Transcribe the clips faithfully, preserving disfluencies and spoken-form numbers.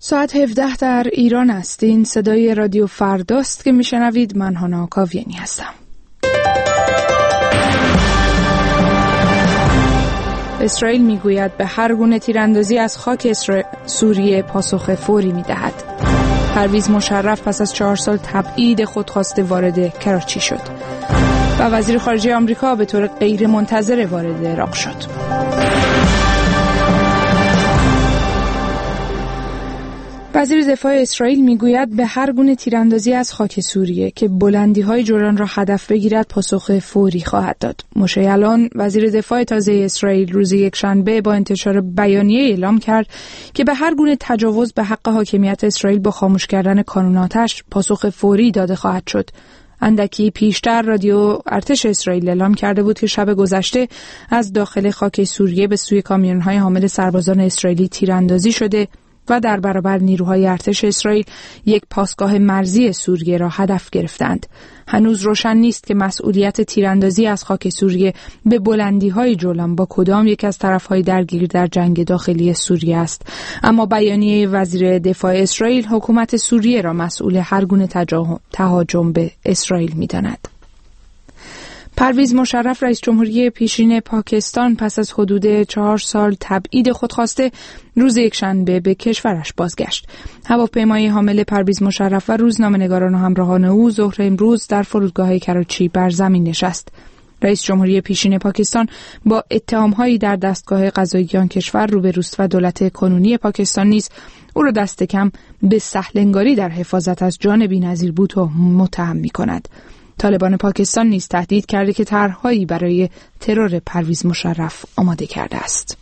ساعت هفده در ایران است. این صدای رادیو فرداست که میشنوید. من هانا کاویانی هستم. اسرائیل میگوید به هر گونه تیراندازی از خاک اسرا... سوریه پاسخ فوری میدهد. پرویز مشرف پس از چهار سال تبعید خودخواسته وارد کراچی شد و وزیر خارجه آمریکا به طور غیر منتظره وارد عراق شد. وزیر دفاع اسرائیل میگوید به هر گونه تیراندازی از خاک سوریه که بلندی‌های جولان را هدف بگیرد پاسخ فوری خواهد داد. موشه یعلون وزیر دفاع تازه اسرائیل روز یکشنبه با انتشار بیانیه اعلام کرد که به هر گونه تجاوز به حق حاکمیت اسرائیل با خاموش کردن کانون آتش پاسخ فوری داده خواهد شد. اندکی پیشتر رادیو ارتش اسرائیل اعلام کرده بود که شب گذشته از داخل خاک سوریه به سوی کامیون‌های حامل سربازان اسرائیلی تیراندازی شده و در برابر نیروهای ارتش اسرائیل یک پاسگاه مرزی سوریه را هدف گرفتند. هنوز روشن نیست که مسئولیت تیراندازی از خاک سوریه به بلندی‌های جولان با کدام یک از طرف‌های درگیر در جنگ داخلی سوریه است، اما بیانیه وزیر دفاع اسرائیل حکومت سوریه را مسئول هر گونه تهاجم به اسرائیل می‌داند. پرویز مشرف رئیس جمهوری پیشین پاکستان پس از حدود چهار سال تبعید خودخواسته روز یکشنبه به کشورش بازگشت. هواپیمای حامل پرویز مشرف و روزنامه‌نگاران و همراهان او ظهر امروز در فرودگاه کراچی بر زمین نشست. رئیس جمهوری پیشین پاکستان با اتهام‌هایی در دستگاه قضایی آن کشور روبروست و دولت کنونی پاکستان نیز او را دست کم به سهل‌انگاری در حفاظت از جان بی‌نظیر بوتو متهم می‌کند. طالبان پاکستان نیز تهدید کرده که طرح‌هایی برای ترور پرویز مشرف آماده کرده است.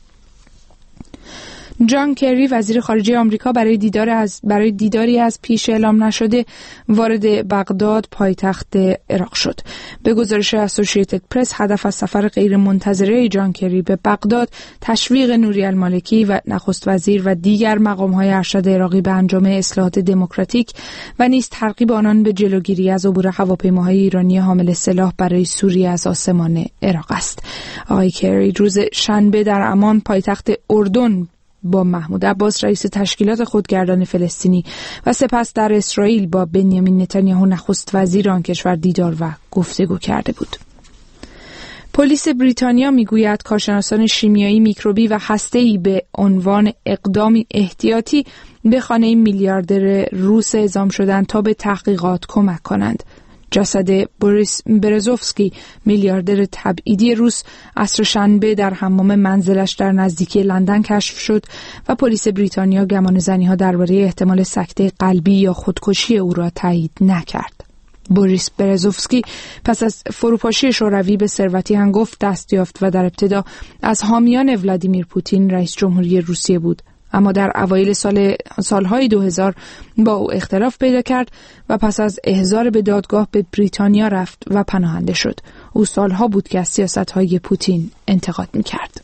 جان کری وزیر خارجه آمریکا برای دیدار از برای دیداری از پیش اعلام نشده وارد بغداد پایتخت عراق شد. به گزارش اسوسییتد پرس هدف از سفر غیر منتظره جان کری به بغداد تشویق نوری المالکی و نخست وزیر و دیگر مقام‌های ارشد عراقی به انجام اصلاحات دموکراتیک و نیز ترغیب آنان به جلوگیری از عبور هواپیماهای ایرانی حامل سلاح برای سوریه از آسمان عراق است. آقای کری روز شنبه در عمان پایتخت اردن با محمود عباس رئیس تشکیلات خودگردان فلسطینی و سپس در اسرائیل با بنیامین نتانیاهو نخست وزیر آن کشور دیدار و گفتگو کرده بود. پلیس بریتانیا میگوید کارشناسان شیمیایی، میکروبی و هسته‌ای به عنوان اقدامی احتیاطی به خانه میلیاردر روس اعزام شدند تا به تحقیقات کمک کنند. جسد بوریس برزوفسکی میلیاردر تبعیدی روس عصر شنبه در حمام منزلش در نزدیکی لندن کشف شد و پلیس بریتانیا گمانه‌زنی‌ها درباره احتمال سکته قلبی یا خودکشی او را تایید نکرد. بوریس برزوفسکی پس از فروپاشی شوروی به ثروتی هنگفت دست یافت و در ابتدا از حامیان ولادیمیر پوتین رئیس جمهوری روسیه بود، اما در اوایل سال سالهای دو هزار با او اختلاف پیدا کرد و پس از احضار به دادگاه به بریتانیا رفت و پناهنده شد. او سالها بود که از سیاست‌های پوتین انتقاد می‌کرد.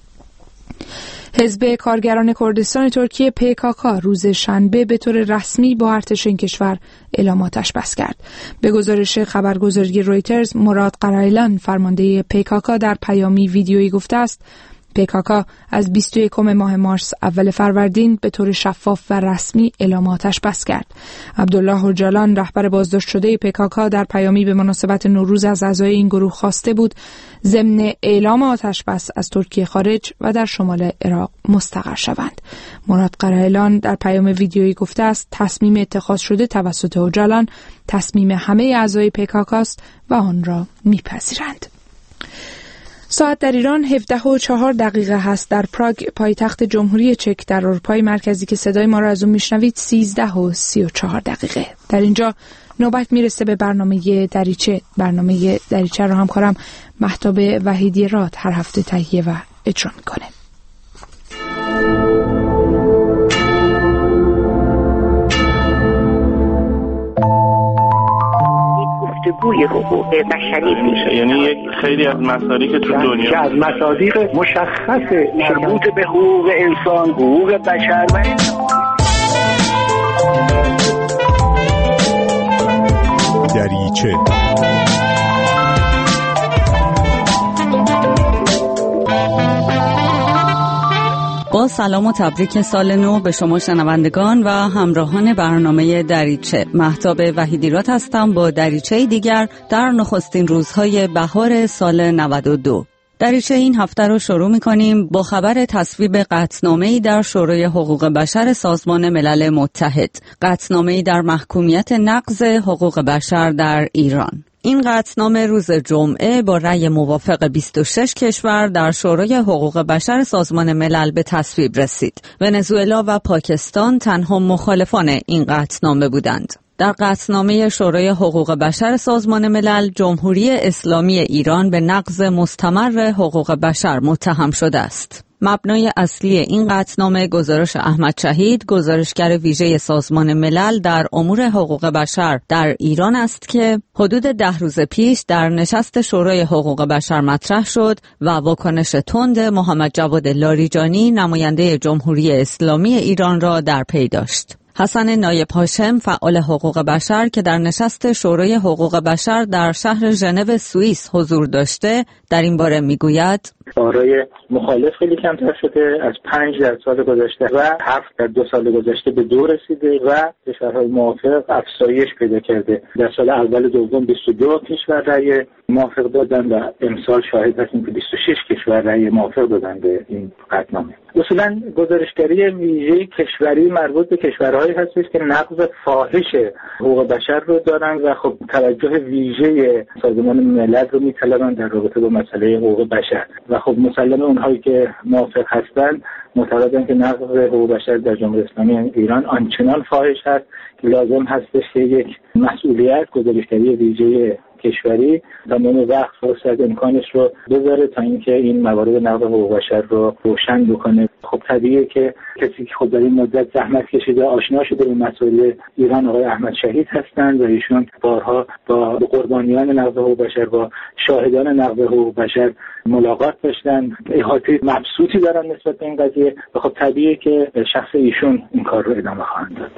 حزب کارگران کردستان ترکیه پی کا کا روز شنبه به طور رسمی با ارتش این کشور اعلام آتش بس کرد. به گزارش خبرگزاری رویترز، مراد قرایلان فرمانده پی کا کا در پیامی ویدیویی گفته است پی کا کا از بیست و یکم ماه مارس اول فروردین به طور شفاف و رسمی اعلام آتش بس کرد. عبدالله هوجالان رهبر بازداشت شده پی کا کا در پیامی به مناسبت نوروز از اعضای این گروه خواسته بود ضمن اعلام آتش بس از ترکیه خارج و در شمال عراق مستقر شوند. مراد قرایلان در پیام ویدیویی گفته است تصمیم اتخاذ شده توسط هوجالان تصمیم همه اعضای پی کا کا است و آن را میپذیرند. ساعت در ایران هفده و چهار دقیقه هست. در پراگ پایتخت جمهوری چک در اروپای مرکزی که صدای ما را از اون میشنوید سیزده و سی و چهار دقیقه. در اینجا نوبت میرسه به برنامه دریچه. برنامه دریچه رو همکارم مهتاب وحیدی راد هر هفته تهیه و اجرا میکنه. گوی حقوق بشری میشه، یعنی یک خیلی از مصادیق که تو دنیا که از مصادیق مشخص مربوط به حقوق انسان، حقوق بشر و دریچه. با سلام و تبریک سال نو به شما شنوندگان و همراهان برنامه دریچه. مهتاب وحیدیراد هستم با دریچه دیگر در نخستین روزهای بهار سال نود و دو. دریچه این هفته رو شروع می‌کنیم با خبر تصویب قطعنامه‌ای در شورای حقوق بشر سازمان ملل متحد. قطعنامه‌ای در محکومیت نقض حقوق بشر در ایران. این قطعنامه روز جمعه با رأی موافق بیست و شش کشور در شورای حقوق بشر سازمان ملل به تصویب رسید. ونزوئلا و پاکستان تنها مخالفان این قطعنامه بودند. در قطعنامه شورای حقوق بشر سازمان ملل، جمهوری اسلامی ایران به نقض مستمر حقوق بشر متهم شده است. مبنای اصلی این قطعنامه گزارش احمد شهید، گزارشگر ویژه سازمان ملل در امور حقوق بشر در ایران است که حدود ده روز پیش در نشست شورای حقوق بشر مطرح شد و واکنش تند محمد جواد لاریجانی، نماینده جمهوری اسلامی ایران را در پی داشت. حسن نایب هاشم، فعال حقوق بشر که در نشست شورای حقوق بشر در شهر ژنو سوئیس حضور داشته، در این باره میگوید: آرای مخالف خیلی کمتر شده، از پنج در سال گذشته و هفت در دو سال گذشته به دو رسیده و کشورهای موافق افزایش پیدا کرده. در سال اول دوم بیست و دو کشور رأی موافق دادن و امسال شاهد هستیم که بیست و شش کشور رأی موافق دادن به این قطعنامه. اصولا گزارشگری ویژه کشوری مربوط به کشورهایی هستش که نقض فاحش حقوق بشر رو دارن و خب توجه ویژه سازمان ملل رو میطلبن در رابطه با مسئله حقوق بشر و خب مسلمه اونهایی که موافق هستن معتقدن که نقض حقوق بشر در جمهوری اسلامی ایران آنچنان فاحش هست که لازم هستش که یک مسئولیت گزارشگری ویژه کشوری تمام وقت فرصت امکانش رو بذاره تا اینکه این موارد نقض حقوق بشر رو روشن بکنه. خب طبیعیه که کسی که خود در این مدت زحمت کشیده، آشنا شده به مسائل ایران، آقای احمد شهید هستند و ایشون بارها با قربانیان نقض حقوق بشر، با شاهدان نقض حقوق بشر ملاقات داشتن، احاطه مبسوطی دارن نسبت به این قضیه و خب طبیعیه که شخص ایشون این کار رو ادامه خواهند داد.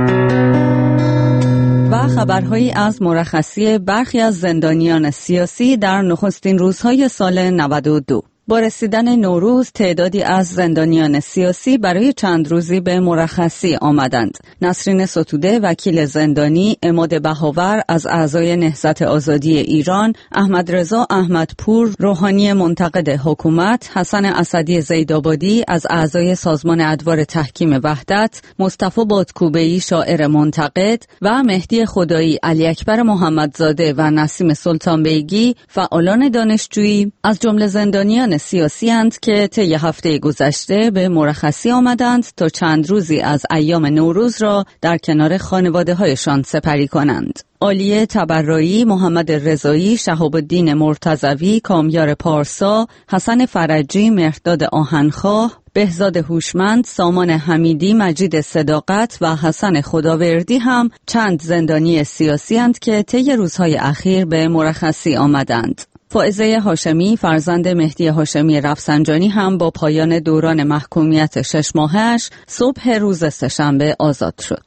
و خبرهایی از مرخصی برخی از زندانیان سیاسی در نخستین روزهای سال نود و دو. با رسیدن نوروز تعدادی از زندانیان سیاسی برای چند روزی به مرخصی آمدند. نسرین ستوده، وکیل زندانی، عماد بهاور از اعضای نهضت آزادی ایران، احمد رضا احمدپور، روحانی منتقد حکومت، حسن اسدی زیدآبادی از اعضای سازمان ادوار تحکیم وحدت، مصطفی بادکوبه‌ای شاعر منتقد و مهدی خدایی، علی اکبر محمدزاده و نسیم سلطان بیگی فعالان دانشجویی از جمله زندانیان سیاسی اند که طی هفته گذشته به مرخصی آمدند تا چند روزی از ایام نوروز را در کنار خانواده هایشان سپری کنند. عالیه تبرایی، محمد رضایی، شهاب الدین مرتضوی، کامیار پارسا، حسن فرجی، مهرداد آهنخواه، بهزاد هوشمند، سامان حمیدی، مجید صداقت و حسن خداوردی هم چند زندانی سیاسی اند که طی روزهای اخیر به مرخصی آمدند. فائزه هاشمی، فرزند مهدی هاشمی رفسنجانی هم با پایان دوران محکومیت شش ماهش صبح روز سه‌شنبه آزاد شد.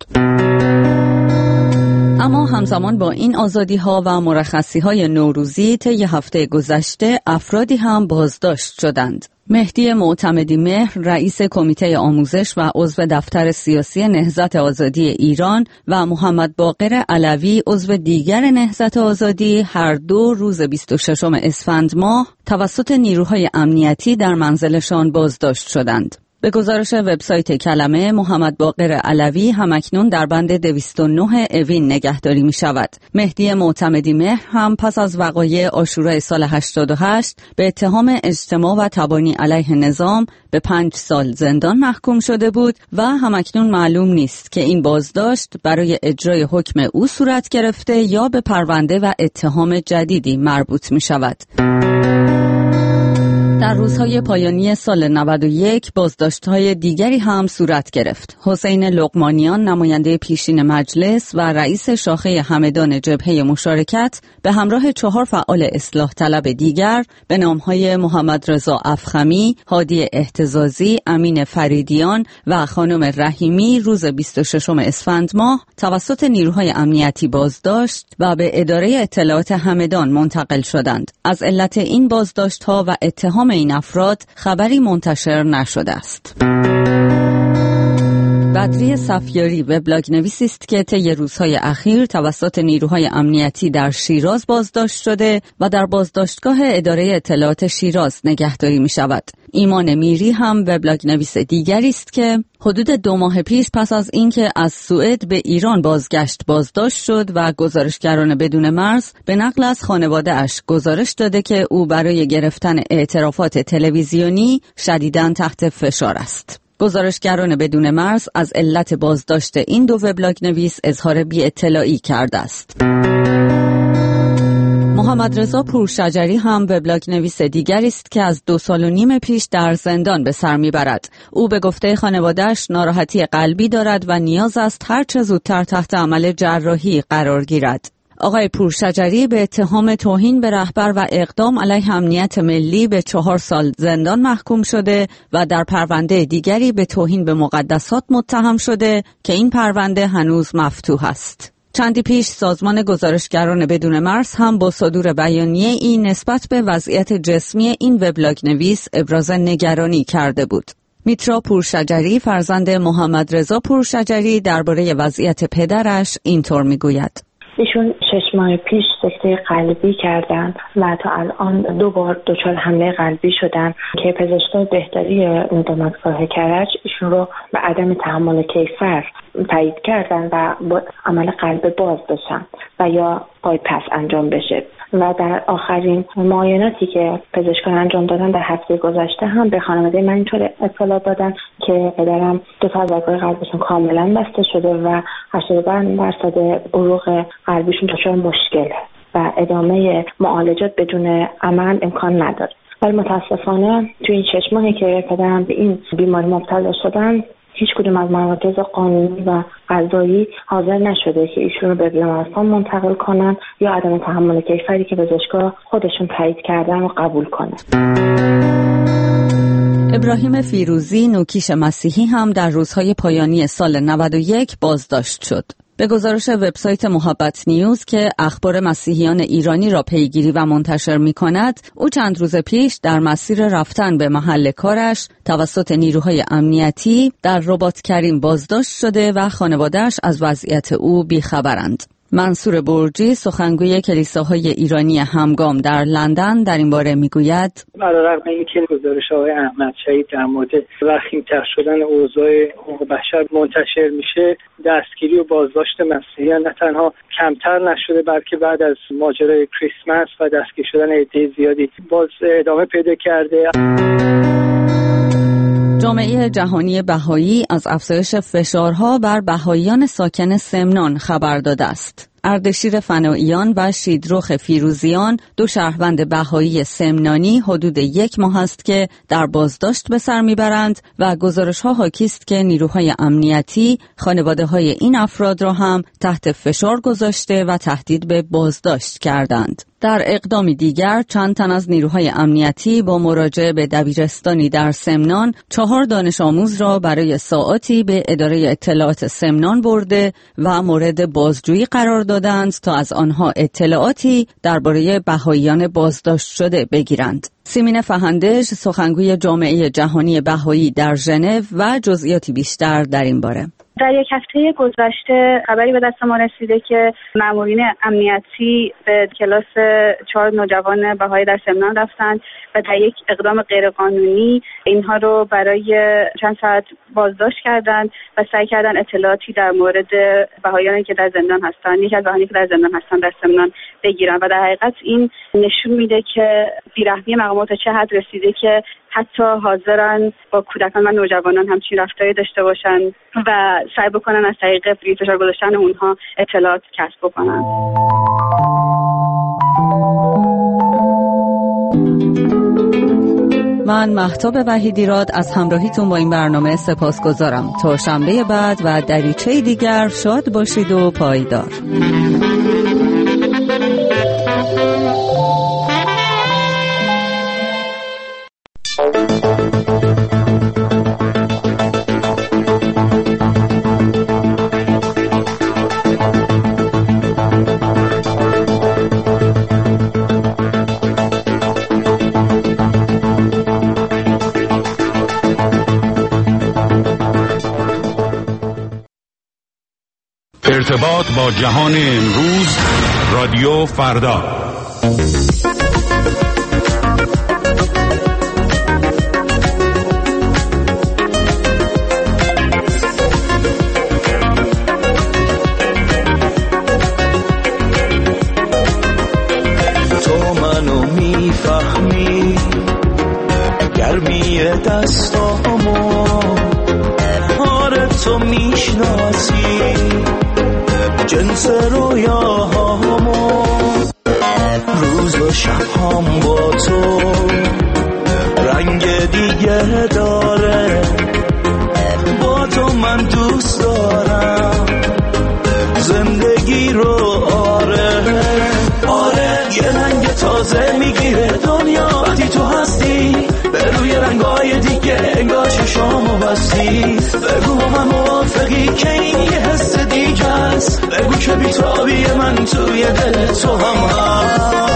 اما همزمان با این آزادی‌ها و مرخصی‌های نوروزی طی هفته گذشته افرادی هم بازداشت شدند. مهدی معتمدی مهر، رئیس کمیته آموزش و عضو دفتر سیاسی نهضت آزادی ایران و محمد باقر علوی، عضو دیگر نهضت آزادی، هر دو روز بیست و ششم اسفند ماه توسط نیروهای امنیتی در منزلشان بازداشت شدند. به گزارش وبسایت کلمه، محمد باقر علوی همکنون در بند دویست و نه اوین نگهداری می شود. مهدی معتمدی مهر هم پس از وقایع عاشورای سال هشتاد و هشت به اتهام اجتماع و تبانی علیه نظام به پنج سال زندان محکوم شده بود و همکنون معلوم نیست که این بازداشت برای اجرای حکم او صورت گرفته یا به پرونده و اتهام جدیدی مربوط می شود. در روزهای پایانی سال نود و یک بازداشت‌های دیگری هم صورت گرفت. حسین لقمانیان، نماینده پیشین مجلس و رئیس شاخه همدان جبهه مشارکت، به همراه چهار فعال اصلاح طلب دیگر به نام‌های محمد رضا افخمی، هادی اهتزازی، امین فریدیان و خانم رحیمی روز بیست و ششم اسفند ماه توسط نیروهای امنیتی بازداشت و به اداره اطلاعات همدان منتقل شدند. از علت این بازداشت‌ها و اتهام اتهام این افراد خبری منتشر نشده است. بدری صفیاری وبلاگ نویسی است که طی روزهای اخیر توسط نیروهای امنیتی در شیراز بازداشت شده و در بازداشتگاه اداره اطلاعات شیراز نگهداری می شود. ایمان میری هم وبلاگ نویس دیگری است که حدود دو ماه پیش پس از اینکه از سوئد به ایران بازگشت بازداشت شد و گزارشگران بدون مرز به نقل از خانواده اش گزارش داده که او برای گرفتن اعترافات تلویزیونی شدیداً تحت فشار است. گزارشگران بدون مرز از علت بازداشت این دو وبلاگ نویس اظهار بی اطلاعی کرده است. محمد رضا پورشجری هم وبلاگ نویس دیگری است که از دو سال و نیم پیش در زندان به سر میبرد. او به گفته خانواده‌اش ناراحتی قلبی دارد و نیاز است هر چه زودتر تحت عمل جراحی قرار گیرد. آقای پورشجری به اتهام توهین به رهبر و اقدام علیه امنیت ملی به چهار سال زندان محکوم شده و در پرونده دیگری به توهین به مقدسات متهم شده که این پرونده هنوز مفتوح است. چندی پیش سازمان گزارشگران بدون مرز هم با صدور بیانیه این نسبت به وضعیت جسمی این وبلاگ نویس ابراز نگرانی کرده بود. میترا پورشجری فرزند محمد رضا پورشجری درباره وضعیت پدرش اینطور میگوید: ایشون شش ماه پیش سکته قلبی کردن و تا الان دو بار دچار حمله قلبی شدن که پزشکان بهداری دامادگاه کرج ایشون رو به عدم تحمل کیفر تایید کردن و با عمل قلب باز بشن و یا بایپاس انجام بشه و در آخرین معایناتی که پزشکان انجام دادن در هفته گذشته هم به خانواده من اینطور اطلاع دادن که پدرم دو تا از رگ‌های قلبشون کاملا بسته شده و هشتاد و پنج درصد عروق قلبیشون دچار مشکل و ادامه معالجات بدون عمل امکان نداره. ولی متاسفانه تو این شش ماهی که پدرم به این بیماری مبتلا شدن هیچ کدوم از مراکز قانونی و قضایی حاضر نشده که ایشون رو به بیمارستان منتقل کنن یا عدم تحمل کیفری که پزشکا خودشون تایید کردن رو قبول کنن. ابراهیم فیروزی نوکیش مسیحی هم در روزهای پایانی سال نود و یک بازداشت شد. به گزارش وبسایت محبت نیوز که اخبار مسیحیان ایرانی را پیگیری و منتشر می کند، او چند روز پیش در مسیر رفتن به محل کارش توسط نیروهای امنیتی در رباط کریم بازداشت شده و خانواده‌اش از وضعیت او بیخبرند. منصور برجی سخنگوی کلیساهای ایرانی همگام در لندن در این باره میگوید: علیرغم اینکه گزارش آقای احمد شهید در مورد وخیم‌تر شدن اوضاع حقوق بشر منتشر میشه، دستگیری و بازداشت مسیحیان نه تنها کمتر نشده بلکه بعد از ماجرای کریسمس و دستگیر شدن عده زیادی باز ادامه پیدا کرده. جامعه جهانی بهایی از افزایش فشارها بر بهاییان ساکن سمنان خبر داده است. اردشیر فناییان و شیدروخ فیروزیان، دو شهروند بهایی سمنانی، حدود یک ماه است که در بازداشت به سر میبرند و گزارش‌ها حاکی است که نیروهای امنیتی خانواده‌های این افراد را هم تحت فشار گذاشته و تهدید به بازداشت کردند. در اقدامی دیگر چند تن از نیروهای امنیتی با مراجعه به دبیرستانی در سمنان چهار دانش آموز را برای ساعاتی به اداره اطلاعات سمنان برده و مورد بازجویی قرار دادند تا از آنها اطلاعاتی درباره بهاییان بازداشت شده بگیرند. سیمین فهندج سخنگوی جامعه جهانی بهایی در ژنو و جزئیاتی بیشتر در این باره: در یک هفته گذشته خبری به دست ما رسیده که مامورین امنیتی به کلاس چهار نوجوان بهایی در سمنان رفتند و در یک اقدام غیرقانونی اینها رو برای چند ساعت بازداشت کردند و سعی کردند اطلاعاتی در مورد بهاییانی که در زندان هستند، یکی از بهاییانی که در زندان هستند در سمنان بگیرن و در حقیقت این نشون میده که بیرحمی مقامات چه حد رسیده که حتی حاضرن با کودکان و نوجوانان همچین رفتاری داشته باشن و سعی بکنن از طریق فشار گذاشتن اونها اطلاعات کسب بکنن. من مهتاب وحیدیراد از همراهیتون با این برنامه سپاسگزارم. تا شنبه بعد و دریچه دیگر شاد باشید و پایدار. ارتباط با جهان امروز، رادیو فردا. تو منو میفهمی، گرمی دستامو، آره تو میشناسی جنس رویاهامو، روز و شبهام با تو رنگ دیگه داره، با تو من دوست دارم زندگی رو، آره آره یه رنگ تازه میگیره دنیا وقتی تو هستی، به روی رنگای دیگه انگار چشامو بستی، بگو من موافقی که این یه حس دیگه است، بگو که بیتابی من توی دل تو هم هست.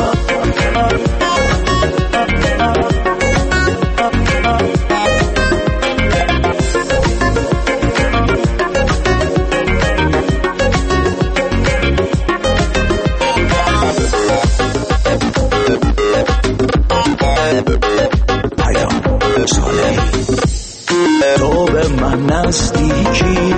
تو به من نزدیکی،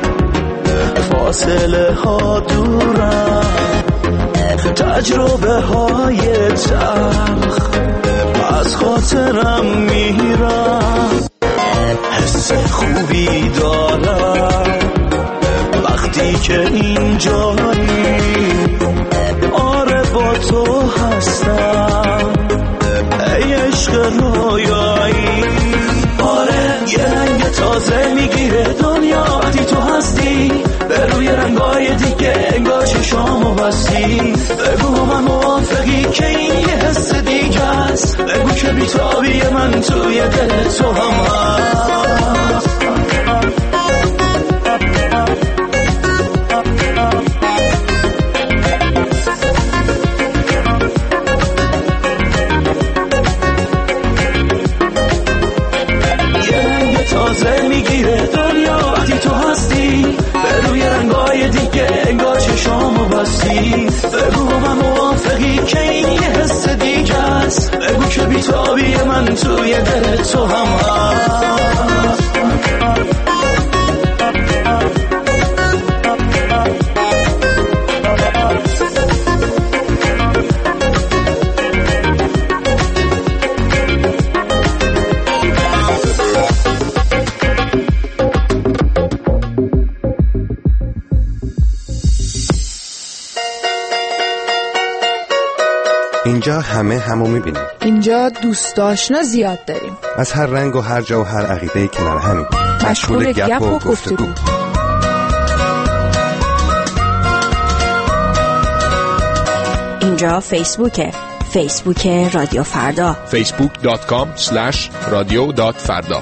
فاصله ها دورم، تجربه های تلخ از خاطرم میرم، حس خوبی دارم وقتی که اینجایی، آره با تو هستم ای عشق رویایی، آره یه رنگ تازه میگیره دنیا وقتی تو هستی، به روی رنگای دیگه انگار چشامو بستی، بگو من موافقی که این یه حس دیگه است، بگو که بیتابی من توی دل تو هم هست. تازه میگیره دنیا وقتی تو هستی، به روی رنگای دیگه انگار چشامو بستی، بگو من موافقی که این یه حس دیگه است، بگو که بیتابی من توی دل تو هم هست. اینجا همه همو میبینیم. اینجا دوست آشنا زیاد داریم، از هر رنگ و هر جا و هر عقیده کنار همین، مشغول گپ و گفتگو. اینجا فیسبوکه، فیسبوک رادیو فردا، فیسبوک دات کام اسلش رادیو دات فردا.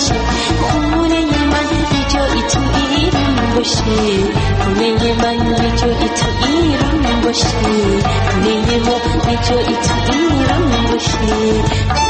میشه، خونه من یه جایی تو ایران باشه، خونه من یه جایی تو ایران باشه، خونه ما یه جایی تو ایران باشه.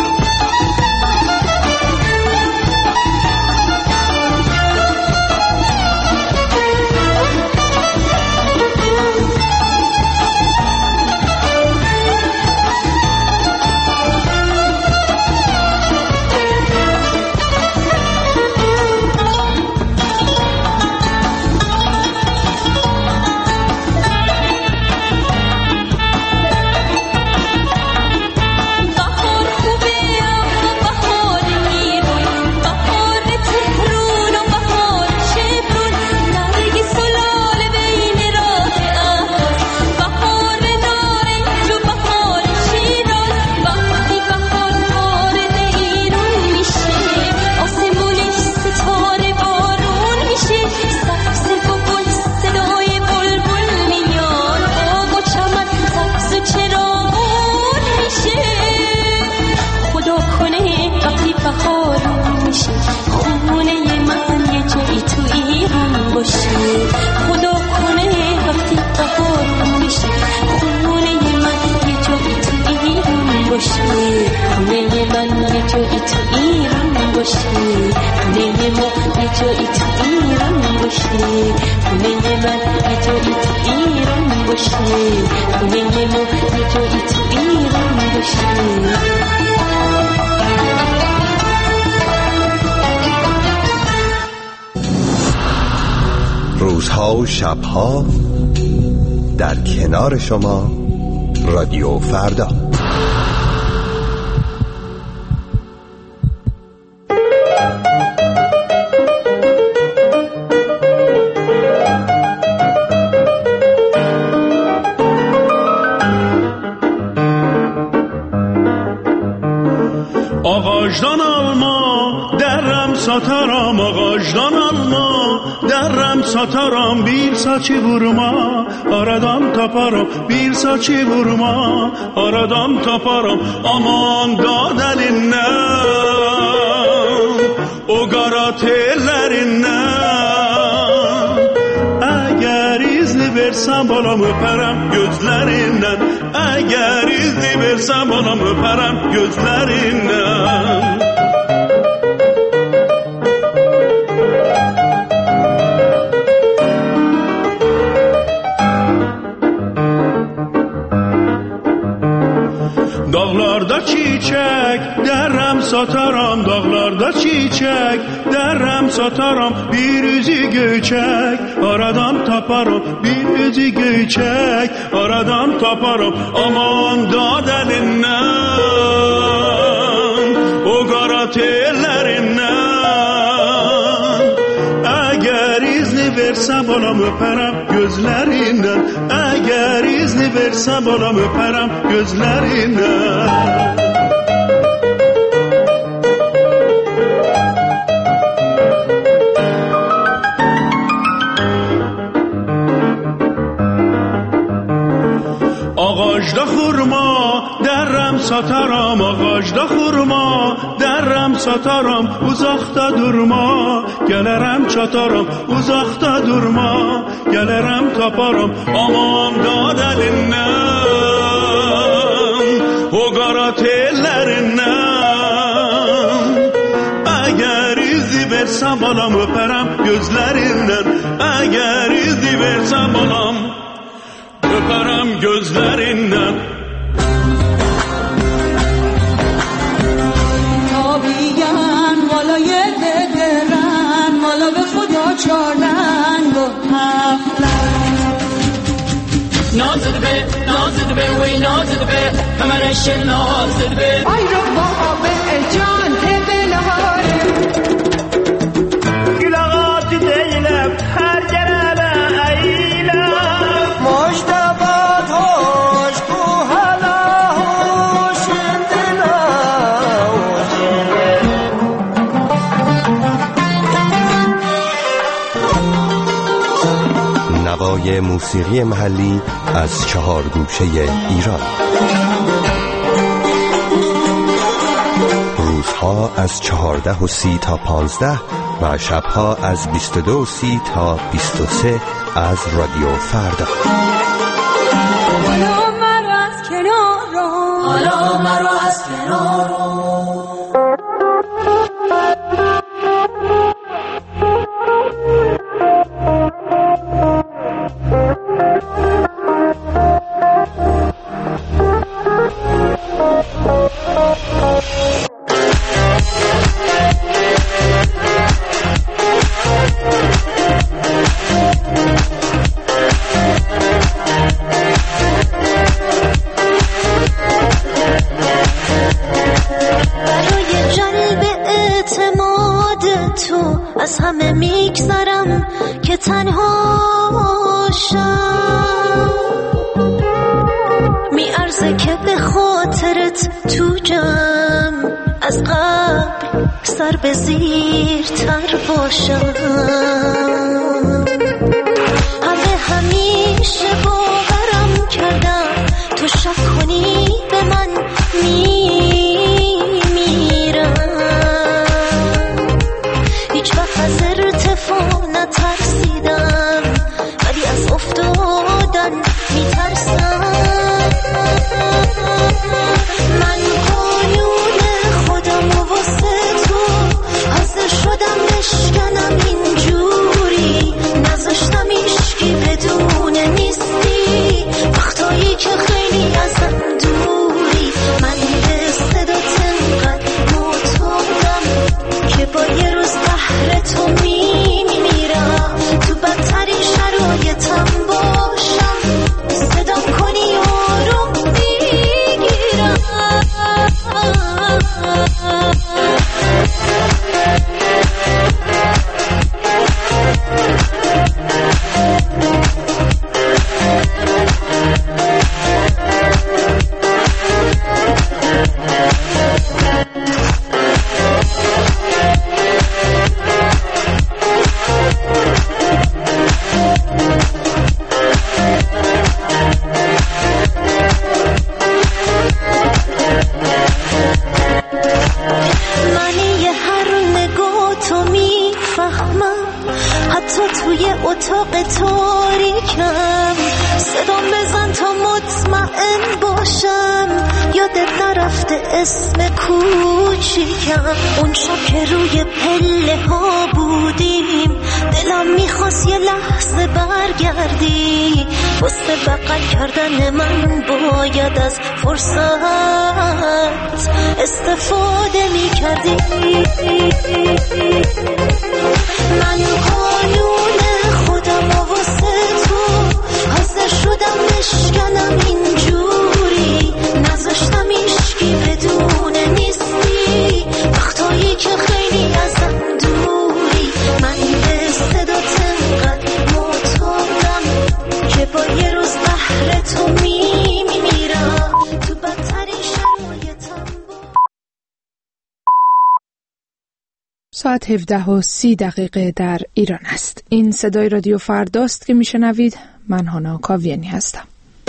روزها و شبها در کنار شما رادیو فردا. آغاجدان alma derrem satarım, ağaçtan alma derrem satarım, bir saçı vurma aradan taparım, bir saçı vurma aradan taparım, aman dağ delinden o kara tellerinden, eğer izli versem balam öperem gözlerinden, eğer izli versem balam öperem gözlerinden. Dağlarda çiçek derrem satarım, dağlarda çiçek derrem satarım, bir üzü göçek aradan taparım, bir üzü göçek aradan taparım, aman dağ delinden o kara tellerinden, eğer izni versem balam öperem gözlerinden, eğer izni versem balam öperem gözlerinden. Ağaçda xurma derrem satarım, ağaçda xurma derrem satarım, uzaqda durma gələrəm çatarım, uzaqda durma gələrəm taparım, aman dağ delindən o qara tellerindən, əgər izi versəm balam öpərəm gözlerinden, əgər izi versəm balam öperem gözlerinden. تابیگن والای ددرن والا به خدا چارن با هفتن نازد به نازد به وی نازد به کمرش نازد به آی رو بابا به جان دل هاره گلاغات دیلم هر جربه ایلم مشتبات هوش تو هلا هوش دلا نوای موسیقی محلی از چهار گوشه ایران. روزها از چهارده و سی تا پانزده و شبها از بیست و دو و سی تا بیست و سه از رادیو فردا. حالا مرا از کنار رو، حالا مرا از کنار رو. از همه میگذرم که تنها شم، میارزه که به خاطرت تو جمع از قبل سر به زیر تر باشم. همه همیشه باورم کردم تو شک کنی به من میمیرم، هیچ وقت از ارتفاع نترسیدم ولی از افتادن میترسم. من قانون خودم و واسه تو حاضر شدم بشکنم اینجوری، نذاشتم ایشکی بدون نیستی وقتایی که خیلی ازم دوری. من به صدات انقدر معتادم که با یه روز بهر تو میمیرم، تو بدترین شرایطم باشم صدام کنی آروم میگیرم. اتاق تاریکم صدام بزن تا مطمئن باشم یادت نرفته اسم کوچیکم. اون شب که روی پله ها بودیم دلم میخواست یه لحظه برگردی، واسه بغل کردن من باید از فرصت استفاده میکردی. من قانون خودم و واسه تو حاضر شدم بشکنم اینجوری، نذاشتم ایشکی بدون نیستی وقتایی که خیلی ازم دوری. من به صدات انقدر معتادم که با یه روز بهر تو میمیرم، تو بدترین شرایطم. ساعت هفده و سی دقیقه در ایران است. این صدای رادیو فرداست که میشنوید. من هانا کاویانی هستم.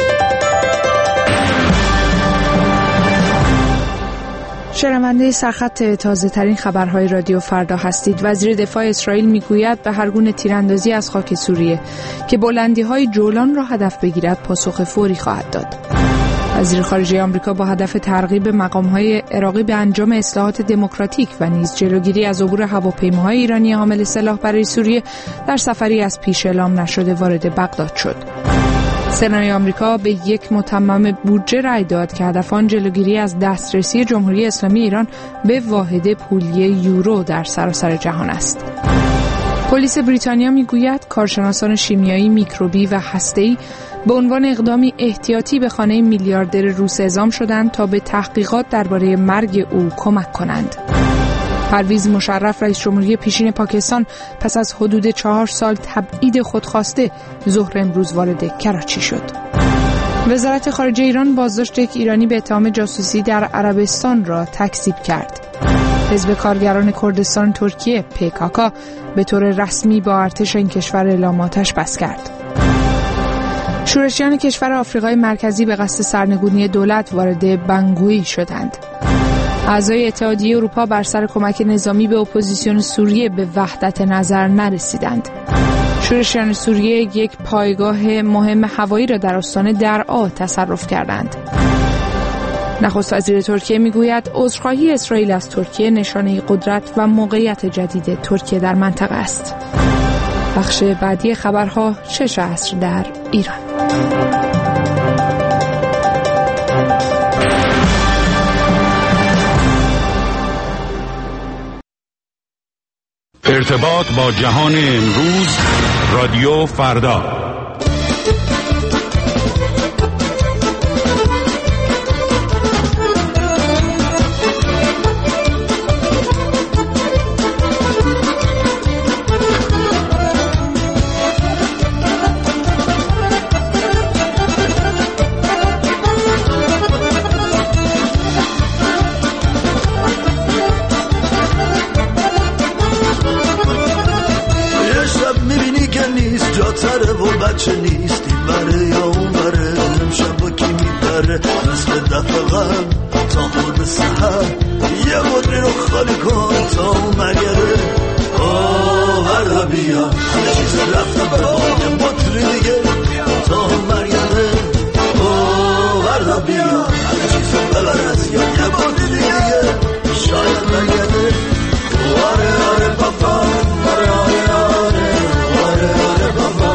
شنونده سرخط تازه ترین خبرهای رادیو فردا هستید. وزیر دفاع اسرائیل میگوید به هر گونه تیراندازی از خاک سوریه که بلندی‌های جولان را هدف بگیرد پاسخ فوری خواهد داد. وزیر خارجه آمریکا با هدف ترغیب مقام‌های عراقی به انجام اصلاحات دموکراتیک و نیز جلوگیری از عبور هواپیماهای ایرانی حامل سلاح برای سوریه در سفری از پیش اعلام نشده وارد بغداد شد. سنای آمریکا به یک متمم بودجه رأی داد که هدف آن جلوگیری از دسترسی جمهوری اسلامی ایران به واحد پولی یورو در سراسر جهان است. پلیس بریتانیا میگوید کارشناسان شیمیایی، میکروبی و هسته‌ای به عنوان اقدامی احتیاطی به خانه میلیاردر روس اعزام شدند تا به تحقیقات درباره مرگ او کمک کنند. پرویز مشرف رئیس جمهوری پیشین پاکستان پس از حدود چهار سال تبعید خودخواسته ظهر امروز وارد کراچی شد. وزارت خارجه ایران بازداشت یک ایرانی به اتهام جاسوسی در عربستان را تکذیب کرد. حزب کارگران کردستان ترکیه پیکاکا به طور رسمی با ارتش این کشور اعلام آتش بس کرد. شورشیان کشور آفریقای مرکزی به قصد سرنگونی دولت وارد بنگوئی شدند. اعضای اتحادیه اروپا بر سر کمک نظامی به اپوزیسیون سوریه به وحدت نظر نرسیدند. شورشیان سوریه یک پایگاه مهم هوایی را در استان درعا تصرف کردند. نخست وزیر ترکیه میگوید عذرخواهی اسرائیل از ترکیه نشانه قدرت و موقعیت جدید ترکیه در منطقه است. بخش بعدی خبرها شش عصر در ایران. ارتباط با جهان امروز، رادیو فردا. بچه نیست این بره یا اون بره، امشب با کی میبره مثل دفعه غم تا خود سحر، یه مدری رو خالی کن تا اون مگره. آه وردا بیا همه چیز رفته برا یه مدری دیگه تا اون مرگره. آه وردا بیا همه چیز ببر از یا یه مدری دیگه شاید مگره. آره آره پاپا آره آره آره آره آره پاپا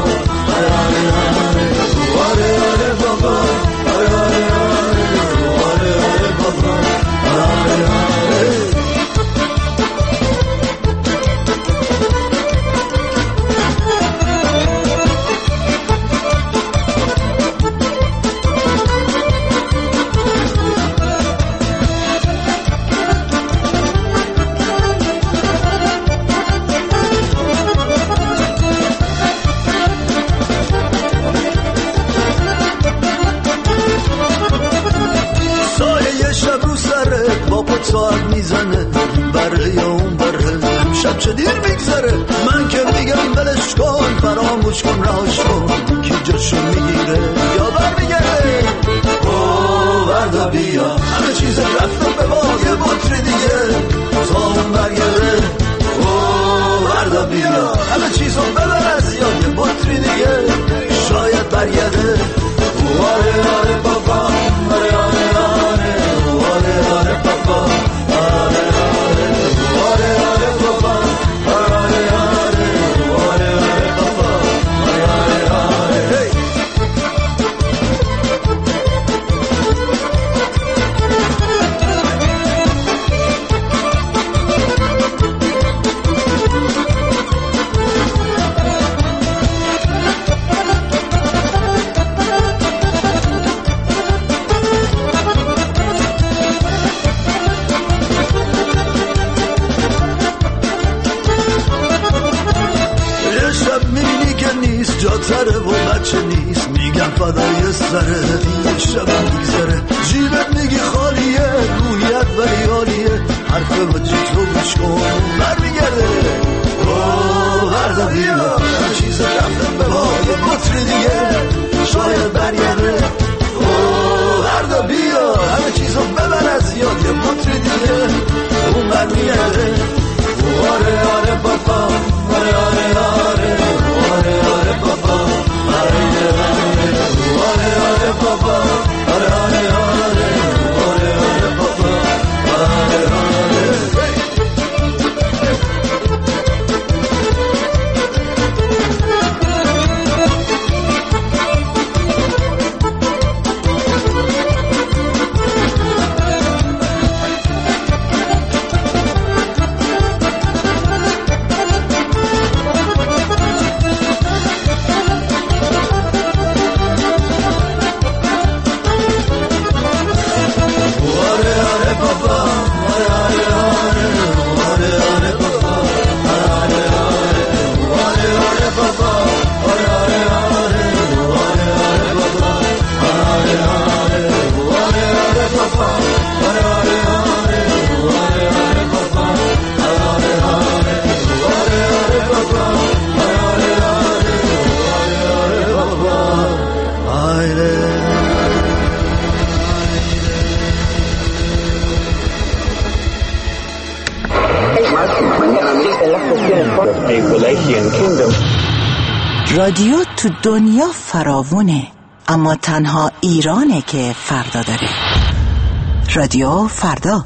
ساعت میزنه بره یا اون بره، شب چه دیر میگذره. من که میگم بلش کن فراموش کن راش کن، کی جاشو میگیره یا بر میگره. اوه وردا بیا همه چیز رفته به باقی بطری دیگه تا اون برگره. اوه وردا بیا همه چیزو ببر از یاد بطری دیگه شاید برگره. آره آره بابا آره آره آره آره آره بابا آره آره آره آره بابا آره آره آره آره بابا آره آره هی. جاتره و بچه نیست میگم فدای سره، یه شب میگذره جیبت میگی خالیه، رویت ولی عالیه، حرف وجه تو گوش کن برمیگرده. اوه وردا بیا همه چیز رفتن به باقی بطری دیگه شاید برگرده. اوه وردا بیا همه چیزو ببر از یاد یه بطری دیگه اون برمیگرده. آره آره بابا آره آره آره آره آره بابا آره آره آره آره بابا آره آره آره آره آره بابا آره آره. رادیو تو دنیا فراوونه، اما تنها ایرانه که فردا داره. رادیو فردا.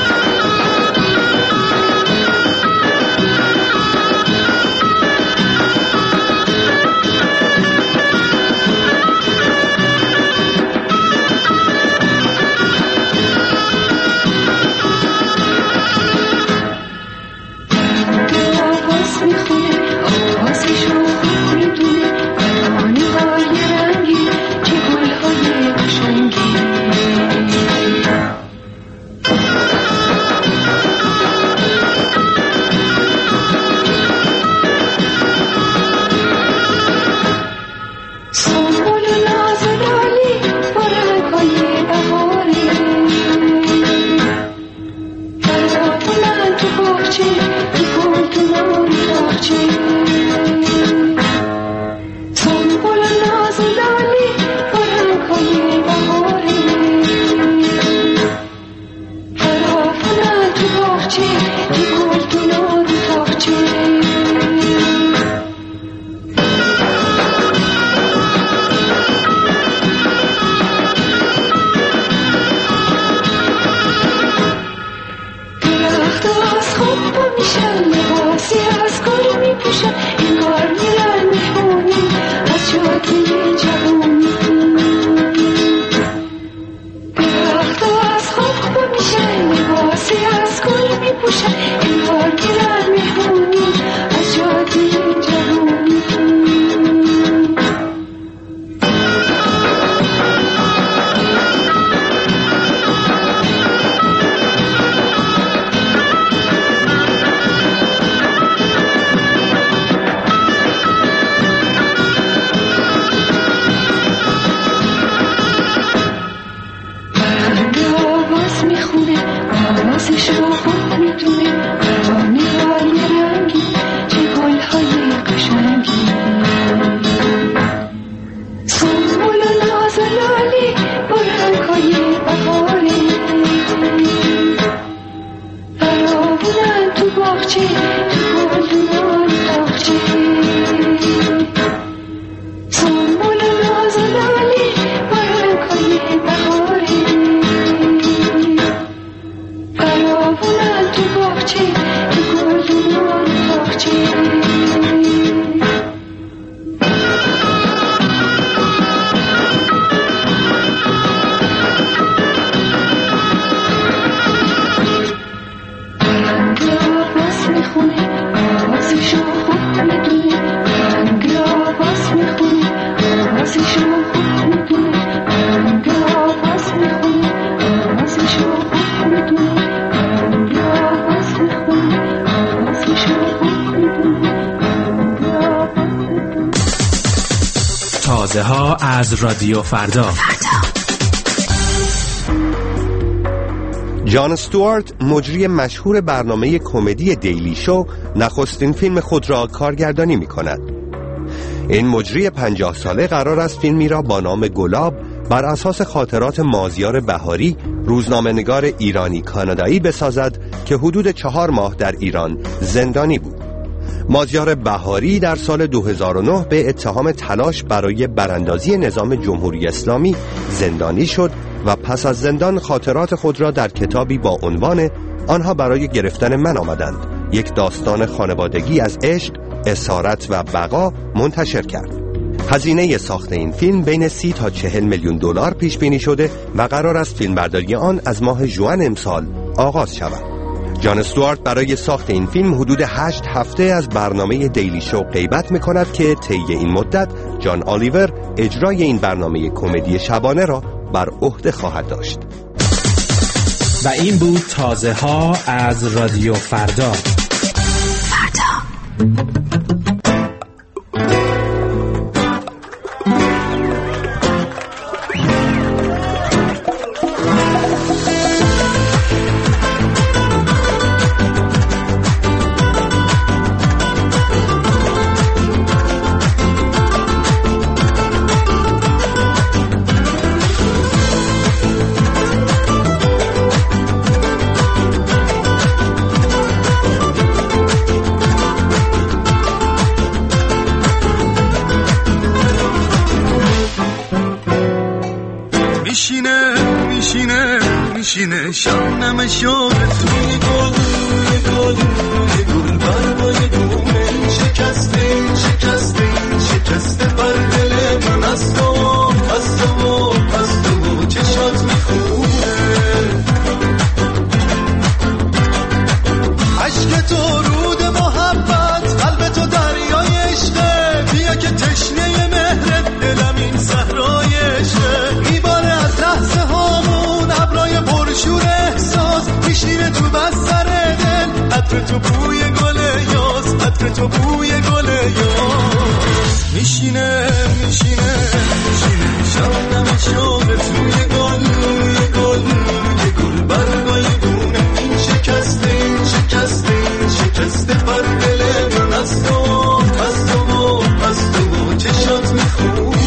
تازه ها از رادیو فردا. جان استوارت، مجری مشهور برنامه کمدی دیلی شو، نخستین فیلم خود را کارگردانی می کند. این مجری پنجاه ساله قرار است فیلمی را با نام گلاب بر اساس خاطرات مازیار بهاری، روزنامه‌نگار ایرانی کانادایی بسازد که حدود چهار ماه در ایران زندانی بود. مازیار بهاری در سال دو هزار و نه به اتهام تلاش برای براندازی نظام جمهوری اسلامی زندانی شد و پس از زندان خاطرات خود را در کتابی با عنوان آنها برای گرفتن من آمدند، یک داستان خانوادگی از عشق، اسارت و بقا منتشر کرد. هزینه ساخت این فیلم بین سی تا چهل میلیون دلار پیش بینی شده و قرار است فیلمبرداری آن از ماه ژوئن امسال آغاز شود. جان استوارت برای ساخت این فیلم حدود هشت هفته از برنامه دیلی شو غیبت می‌کند که طی این مدت جان آلیور اجرای این برنامه کمدی شبانه را بر عهده خواهد داشت. و این بود تازه ها از رادیو فردا. فردا. میشینه شبنم شوق توی گل گل گل برگای دومه شکسته شکسته شکسته بر دل من از تو از تو از تو چشات میخونه عشق تو رود محبت قلب تو دریای عشقه بیا که تشنه مهرت دلم این صحرای عشقه میباره از لحظه هامون ابرای پرشور احساس میشینه تو بستر دل عطر تو بوی گل یاس عطر تو بوی گل یاس میشینه میشینه میشینه شبنم شوق توی گل روی گل روی گل برگای گونه این شکسته این شکسته این شکسته بر دل من از تو از تو از تو چشات میخونه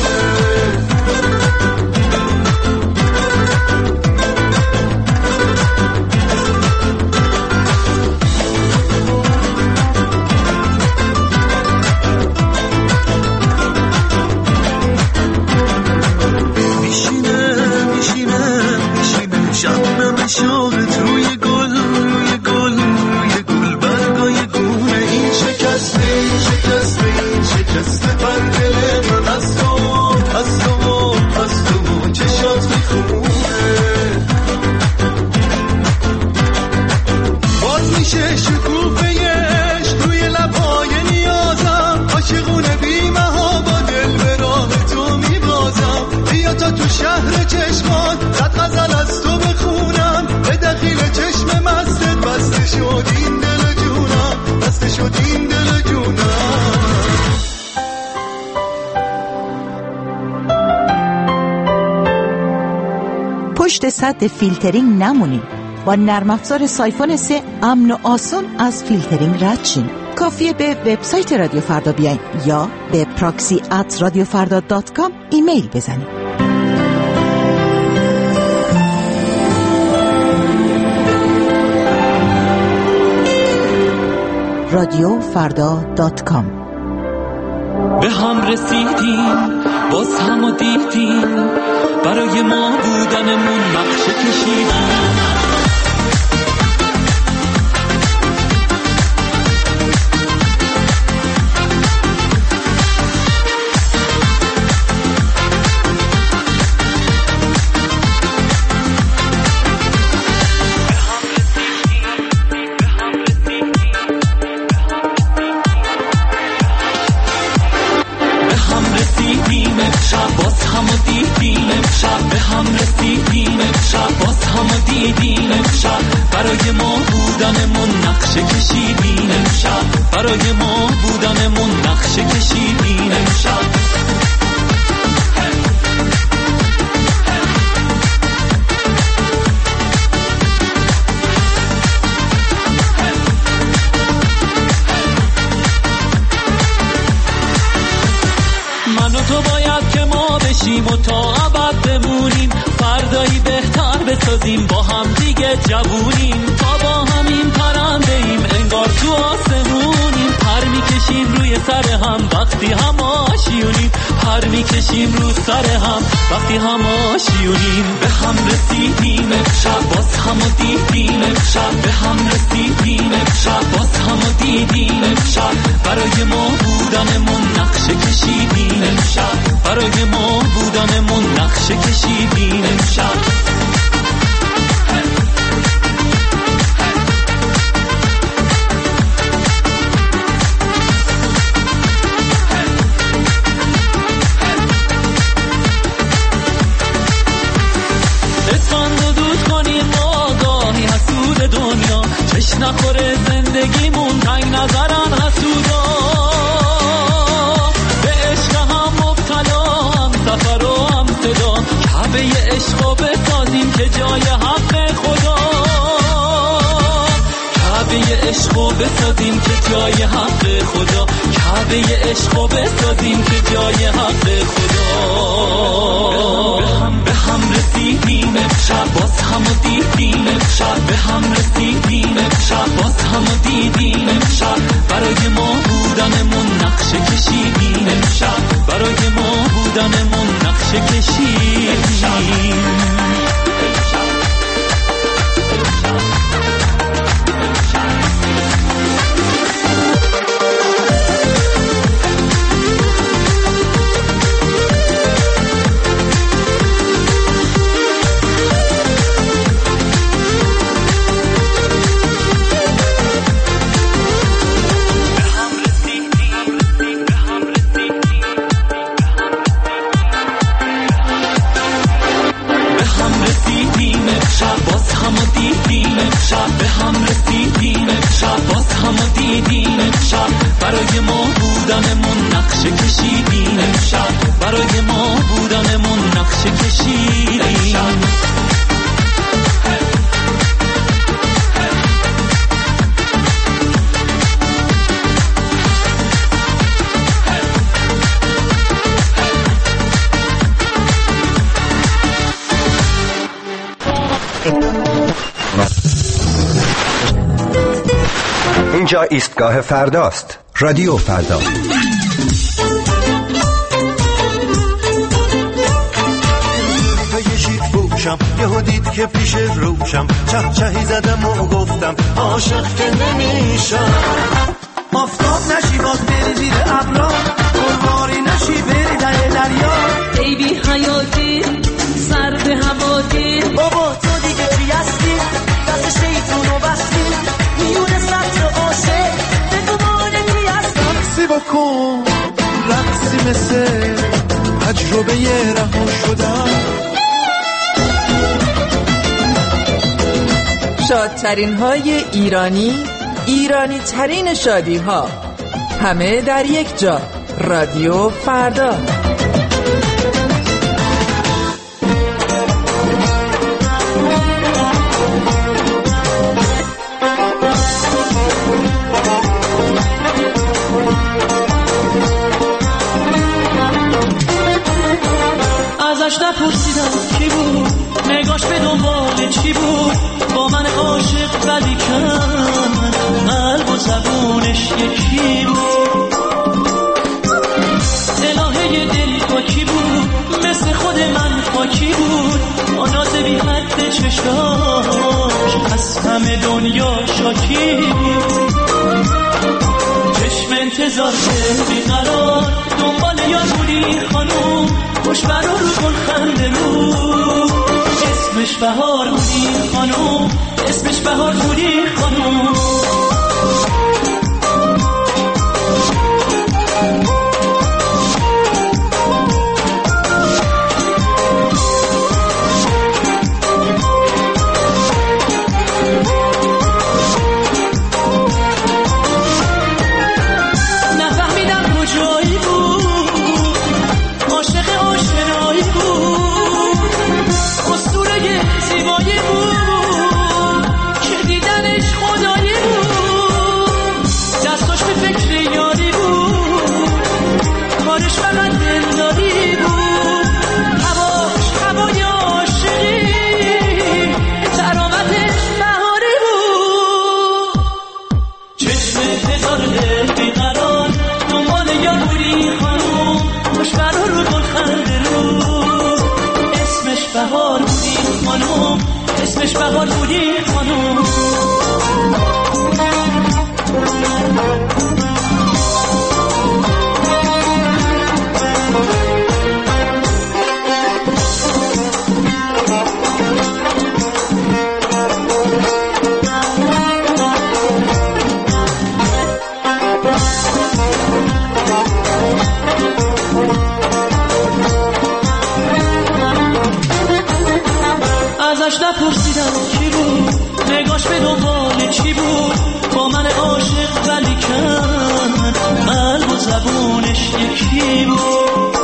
شبنم شوق توی گل روی گل روی گل برگای گونه این شکسته این شکسته این شکسته بر دل من از تو از تو از تو چشات میخونه باز میشه شکوفه عشق روی لبهای نیازم عاشقونه بی‌مها با دل به راه تو میبازم بیا تا تو شهر چشمان صد غزل از تو بخونم به دخیل چشم مستت بسته شد این دل جونم بسته شد این دل جونم پشت سد فیلترینگ نمونید. با نرم افزار سایفون سه امن و آسان از فیلترینگ رد شین. کافیه به وبسایت رادیو فردا بیاین یا به پراکسی ات رادیو فردا دات کام ایمیل بزنید. رادیو فردا دات کام. به هم رسیدیم باز هم و دیدیم برای ما بودنمون نقشه کشیدیم برای ما بودنمون نقشه کشیدیم امشب برای ما بودنمون نقشه کشیدیم امشب من و تو باید که ما بشیم و تا ابد بمونیم فردایی بهتر بسازیم با هم دیگه جوونیم تا با همین پرنده ایم انگار تو آسمونیم پر میکشیم روی سر هم وقتی هم آشیونیم پر میکشیم رو سر هم وقتی هم آشیونیم به هم رسیدیم امشب باز هم و دیدیم امشب به هم رسیدیم امشب باز هم و دیدیم امشب برای ما بودنمون نقشه کشیدیم امشب برای ما بودنمون نقشه کشیدیم امشب چش نخوره زندگیمون تنگ نظرن حسودا به عشق هم مبتلا هم سفر و هم صدا کعبه عشق بسازیم که جای حق خدا کعبه عشق بسازیم که جای حق خدا کعبه عشق بسازیم که جای حق خدا به هم به هم رسیدیم امشب باز هم و دیدیم امشب به هم رسیدیم امشب باز هم و دیدیم امشب برای ما بودنمون نقشه کشیدیم امشب برای ما بودنمون نقشه کشیدیم امشب برای ما بودنمون نقشه کشیدیم امشب، برای ما بودنمون نقشه کشیدیم. اینجا ایستگاه فرداست. رادیو فردا. یهو دید که پیش روشم چه چهی زدم و گفتم عاشق که نمیشم. آفتاب نشی باز بری زیر ابرا، قرباری نشی بری در دریا. ای بی حیاتی سر به هواتی، بابا تو دیگه چی هستی؟ دست شیطونو بستی میونه سطر عاشق، بگو مانه کی هستی؟ رقصی بکن رقصی مثل تجربه رها شدن. شادترین های ایرانی، ایرانی ترین شادی ها، همه در یک جا. رادیو فردا. ازش نپرسیدم کی بود، نگاش به دنبال چی بود، با من عاشق ولی کن قلب و زبونش یکی بود. الهه دل پاکی بود، مثل خود من پاکی بود، با ناز بی حد چشاش از همه دنیا شاکی بود. چشم انتظار بیقرار دنبال یار بودی خانوم، خوشبرا رو گل خنده رو، اسمش بهار بودی خانوم، اسمش بهار بودی خانوم. بهار بودی خانوم، اسمش بهار بودی خانوم. ازش نپرسیدم کی بود، نگاش به دنبال چی بود، با من عاشق ولی کن قلب و زبونش یکی بود.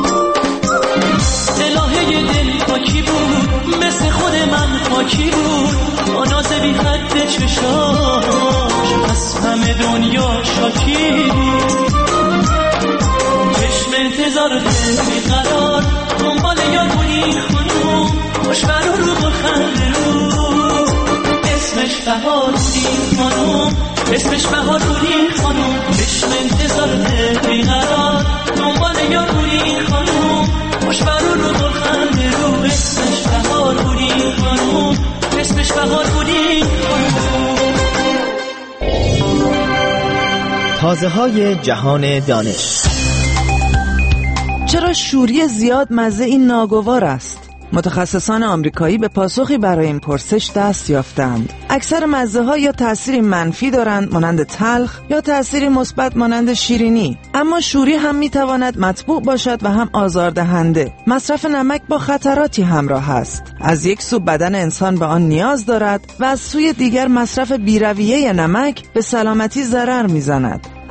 الهه دل پاکی بود، مثل خود من پاکی بود، با ناز بی حد چشاش از همه دنیا شاکی بود. چشم انتظار دل بیقرار دنبال یار بودی خانوم، خوشبرا رو گل خنده رو، اسمش بهار بودی خانوم، اسمش بهار بودی خانوم. چشم انتظار دل بیقرار دنبال یار بودی خانوم، خوشبرا رو گل خنده رو، اسمش بهار بودی خانوم، اسمش بهار بودی خانوم. تازه های جهان دانش. چرا شوری زیاد مزه این ناگوار است؟ متخصصان آمریکایی به پاسخی برای این پرسش دست یافتند. اکثر مزه ها یا تأثیری منفی دارند مانند تلخ یا تأثیری مثبت مانند شیرینی، اما شوری هم میتواند مطبوع باشد و هم آزاردهنده. مصرف نمک با خطراتی همراه است. از یک سو بدن انسان به آن نیاز دارد و از سوی دیگر مصرف بی‌رویه نمک به سلامتی ضرر میزند.